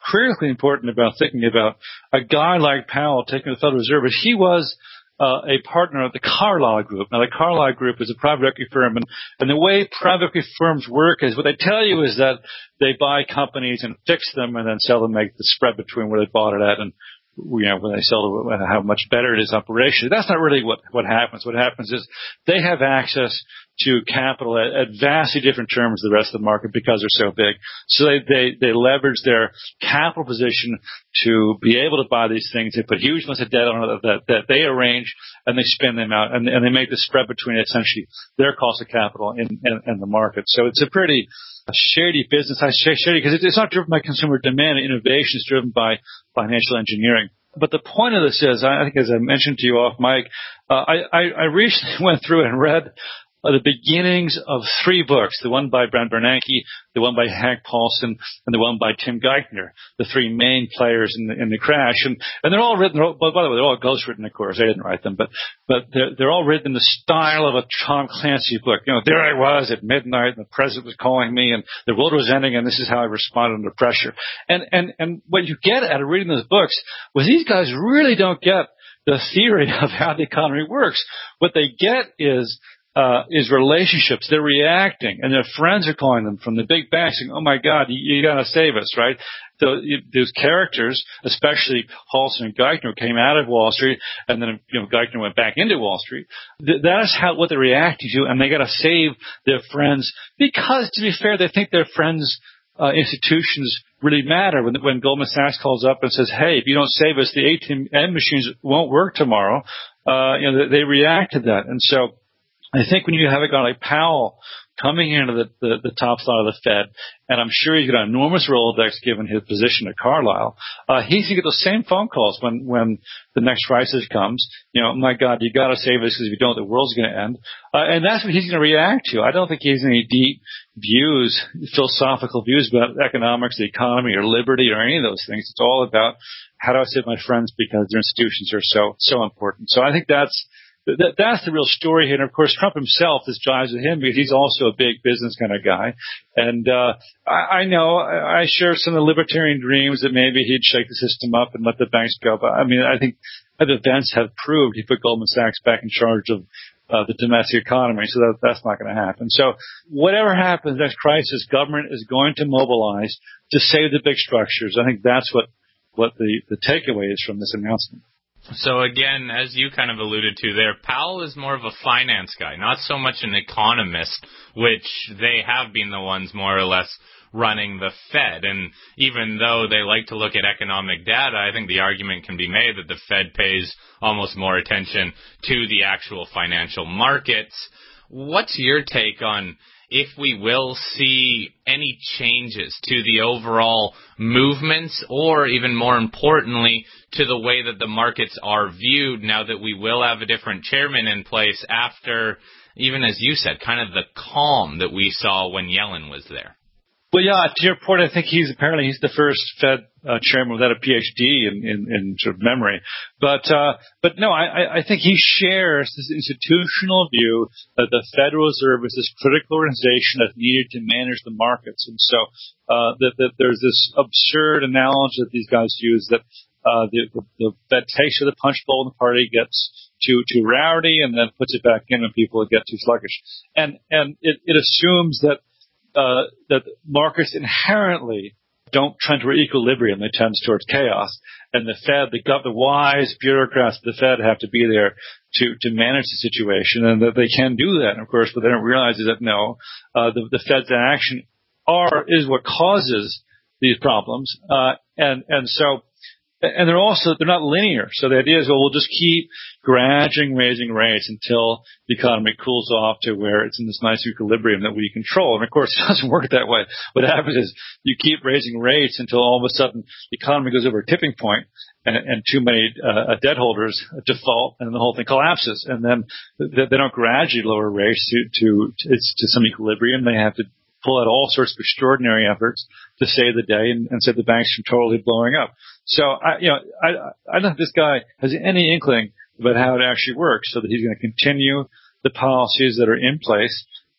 critically important about thinking about a guy like Powell taking the Federal Reserve. But he was uh, a partner of the Carlyle Group. Now, the Carlyle Group is a private equity firm, and, and the way private equity firms work is what they tell you is that they buy companies and fix them and then sell them, make the spread between where they bought it at and you know, when they sell to how much better it is operationally. That's not really what, what happens. What happens is they have access to capital at, at vastly different terms than the rest of the market because they're so big. So they, they, they leverage their capital position to be able to buy these things. They put huge amounts of debt on it that, that they arrange and they spin them out and, and they make the spread between essentially their cost of capital and, and, and the market. So it's a pretty a shady business. I say shady because it's not driven by consumer demand and innovation. It's driven by financial engineering. But the point of this is, I think as I mentioned to you off mic, uh, I, I, I recently went through and read uh, the beginnings of three books, the one by Brent Bernanke, the one by Hank Paulson, and the one by Tim Geithner, the three main players in the, in the crash. And, and they're all written, they're all, by the way, they're all ghostwritten, of course. I didn't write them, but, but they're, they're all written in the style of a Tom Clancy book. You know, there I was at midnight and the president was calling me and the world was ending and this is how I responded under pressure. And, and, and what you get out of reading those books was these guys really don't get the theory of how the economy works. What they get is Uh, is relationships. They're reacting, and their friends are calling them from the big banks saying, oh, my God, you, you got to save us, right? So you, those characters, especially Paulson and Geithner, came out of Wall Street, and then you know Geithner went back into Wall Street. Th- that is how what they're reacting to, and they got to save their friends because, to be fair, they think their friends' uh, institutions really matter. When, when Goldman Sachs calls up and says, hey, if you don't save us, the A T M machines won't work tomorrow, uh, you know, they, they react to that. And so I think when you have a guy like Powell coming into the, the, the top slot of the Fed, and I'm sure he's got an enormous Rolodex given his position at Carlyle, uh, he's going to get those same phone calls when, when the next crisis comes. You know, my God, you got to save us because if you don't, the world's going to end. Uh, and that's what he's going to react to. I don't think he has any deep views, philosophical views about economics, the economy, or liberty, or any of those things. It's all about how do I save my friends because their institutions are so, so important. So I think that's, That, that's the real story here. And, of course, Trump himself, this jives with him because he's also a big business kind of guy. And uh, I, I know I share some of the libertarian dreams that maybe he'd shake the system up and let the banks go. But, I mean, I think the events have proved he put Goldman Sachs back in charge of uh, the domestic economy. So that, that's not going to happen. So whatever happens, next crisis, government is going to mobilize to save the big structures. I think that's what, what the, the takeaway is from this announcement. So again, as you kind of alluded to there, Powell is more of a finance guy, not so much an economist, which they have been the ones more or less running the Fed. And even though they like to look at economic data, I think the argument can be made that the Fed pays almost more attention to the actual financial markets. What's your take on if we will see any changes to the overall movements or, even more importantly, to the way that the markets are viewed now that we will have a different chairman in place after, even as you said, kind of the calm that we saw when Yellen was there? Well, yeah, to your point, I think he's apparently he's the first Fed uh, chairman without a P H D in, in, in sort of memory. But uh, but no, I, I think he shares this institutional view that the Federal Reserve is this critical organization that's needed to manage the markets. And so uh, that, that there's this absurd analogy that these guys use that uh, the, the, the Fed takes to the punch bowl in the party, gets too too rowdy, and then puts it back in when people get too sluggish. And and it, it assumes that. Uh, that markets inherently don't trend toward equilibrium. They tend towards chaos. And the Fed, the, the wise bureaucrats of the Fed have to be there to, to manage the situation, and that they can do that. And, of course, what they don't realize is that, no, uh, the, the Fed's action are is what causes these problems. Uh, and, and so And they're also, they're not linear. So the idea is, well, we'll just keep gradually raising rates until the economy cools off to where it's in this nice equilibrium that we control. And of course, it doesn't work that way. What happens is you keep raising rates until all of a sudden the economy goes over a tipping point and, and too many uh, debt holders default and the whole thing collapses. And then they don't gradually lower rates to, to, it's to some equilibrium. They have to pull out all sorts of extraordinary efforts to save the day and, and save the banks from totally blowing up. So, I, you know, I, I don't think this guy has any inkling about how it actually works, so that he's going to continue the policies that are in place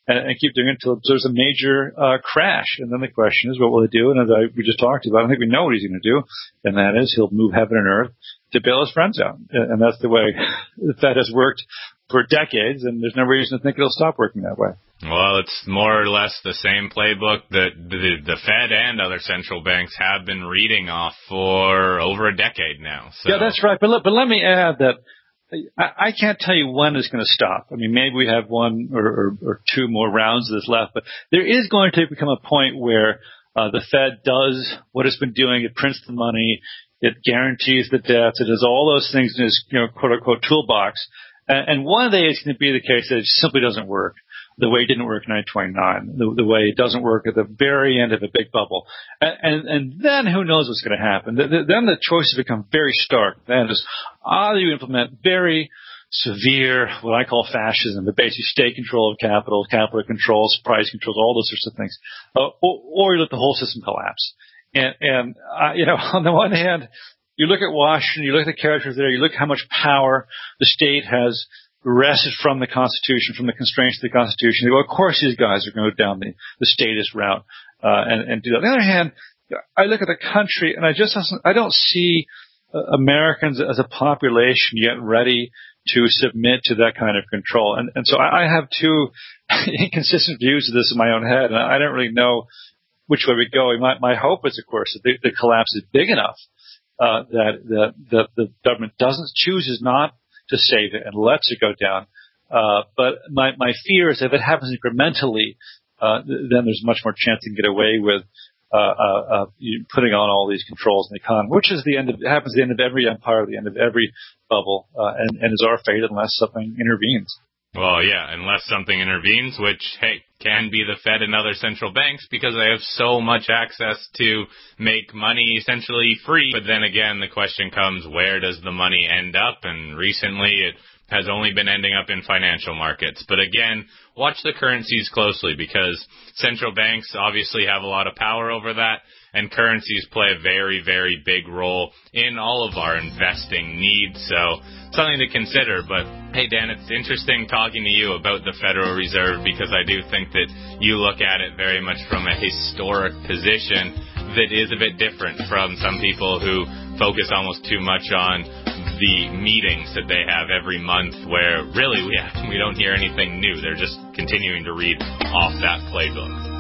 and, and keep doing it until there's a major uh, crash. And then the question is, what will he do? And as I, we just talked about, I think we know what he's going to do, and that is he'll move heaven and earth to bail his friends out. And that's the way the Fed has worked for decades, and there's no reason to think it'll stop working that way. Well, it's more or less the same playbook that the, the Fed and other central banks have been reading off for over a decade now. So. Yeah, that's right. But, but let me add that I, I can't tell you when it's going to stop. I mean, maybe we have one or, or, or two more rounds of this left, but there is going to become a point where uh, the Fed does what it's been doing. It prints the money. It guarantees the debts. It does all those things in its, you know, quote-unquote toolbox. And, and one day it's going to be the case that it simply doesn't work the way it didn't work in nineteen twenty-nine, the, the way it doesn't work at the very end of a big bubble. And, and, and then who knows what's going to happen. The, the, then the choices become very stark. Then is either you implement very severe, what I call fascism, the basic state control of capital, capital controls, price controls, all those sorts of things, uh, or, or you let the whole system collapse. And, and uh, you know, on the one hand, you look at Washington, you look at the characters there, you look at how much power the state has wrested from the Constitution, from the constraints of the Constitution. You go, of course these guys are going to go down the, the statist route uh, and, and do that. On the other hand, I look at the country, and I just I don't see uh, Americans as a population yet ready to submit to that kind of control. And, and so I, I have two inconsistent views of this in my own head, and I don't really know which way we go. My, my hope is, of course, that the, the collapse is big enough uh, that, that, that the government doesn't chooses not to save it and lets it go down. Uh, but my, my fear is that if it happens incrementally, uh, then there's much more chance to get away with uh, uh, uh, putting on all these controls in the economy, which is the end of, it happens at the end of every empire, the end of every bubble, uh, and, and is our fate unless something intervenes. Well, yeah, unless something intervenes, which, hey, can be the Fed and other central banks because they have so much access to make money essentially free. But then again, the question comes, where does the money end up? And recently it has only been ending up in financial markets. But again, watch the currencies closely because central banks obviously have a lot of power over that. And currencies play a very, very big role in all of our investing needs. So something to consider. But, hey, Dan, it's interesting talking to you about the Federal Reserve because I do think that you look at it very much from a historic position that is a bit different from some people who focus almost too much on the meetings that they have every month where really we, we don't hear anything new. They're just continuing to read off that playbook.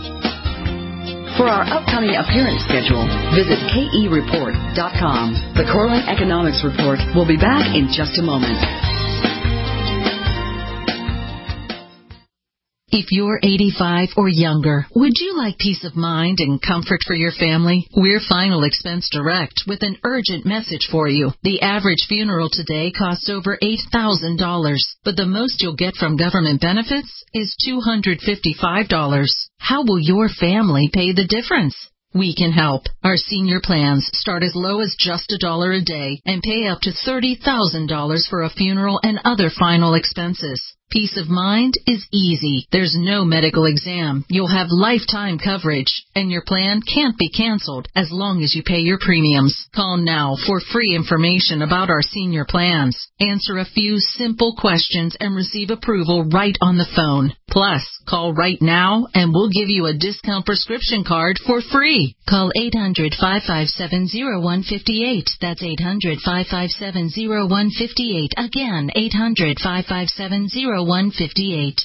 For our upcoming appearance schedule, visit K E report dot com. The Corlin Economics Report will be back in just a moment. If you're eighty-five or younger, would you like peace of mind and comfort for your family? We're Final Expense Direct with an urgent message for you. The average funeral today costs over eight thousand dollars, but the most you'll get from government benefits is two hundred fifty-five dollars. How will your family pay the difference? We can help. Our senior plans start as low as just a dollar a day and pay up to thirty thousand dollars for a funeral and other final expenses. Peace of mind is easy. There's no medical exam. You'll have lifetime coverage, and your plan can't be canceled as long as you pay your premiums. Call now for free information about our senior plans. Answer a few simple questions and receive approval right on the phone. Plus, call right now and we'll give you a discount prescription card for free. Call eight hundred, five five seven, zero one five eight. That's eight hundred, five five seven, zero one five eight. Again, eight hundred, five five seven, zero one five eight.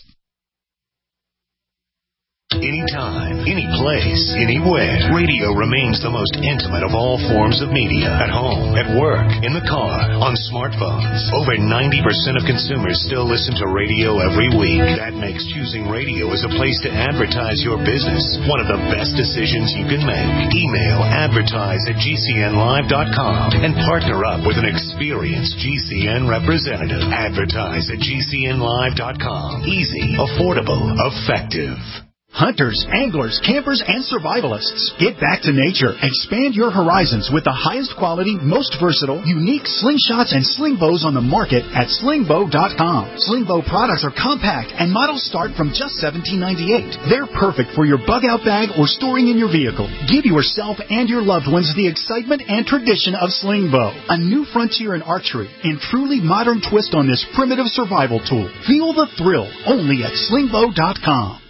Anytime, any place, anywhere. Radio remains the most intimate of all forms of media. At home, at work, in the car, on smartphones. Over ninety percent of consumers still listen to radio every week. That makes choosing radio as a place to advertise your business one of the best decisions you can make. Email advertise at G C N live dot com and partner up with an experienced G C N representative. Advertise at G C N live dot com. Easy, affordable, effective. Hunters, anglers, campers, and survivalists. Get back to nature. Expand your horizons with the highest quality, most versatile, unique slingshots and sling bows on the market at sling bow dot com. Sling bow products are compact and models start from just seventeen ninety-eight. They're perfect for your bug-out bag or storing in your vehicle. Give yourself and your loved ones the excitement and tradition of sling bow. A new frontier in archery and truly modern twist on this primitive survival tool. Feel the thrill only at sling bow dot com.